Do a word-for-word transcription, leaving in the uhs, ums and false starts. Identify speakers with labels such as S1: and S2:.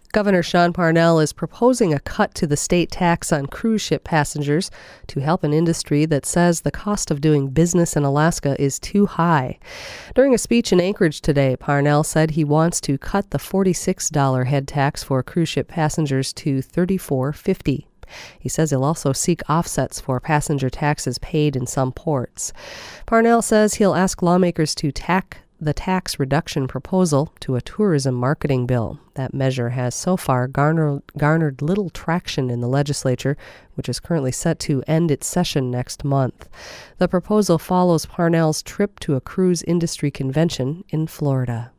S1: Governor Sean Parnell is proposing a cut to the state tax on cruise ship passengers to help an industry that says the cost of doing business in Alaska is too high. During a speech in Anchorage today, Parnell said he wants to cut the forty-six dollars head tax for cruise ship passengers to thirty-four dollars and fifty cents. He says he'll also seek offsets for passenger taxes paid in some ports. Parnell says he'll ask lawmakers to tack the tax reduction proposal to a tourism marketing bill. That measure has so far garnered, garnered little traction in the legislature, which is currently set to end its session next month. The proposal follows Parnell's trip to a cruise industry convention in Florida.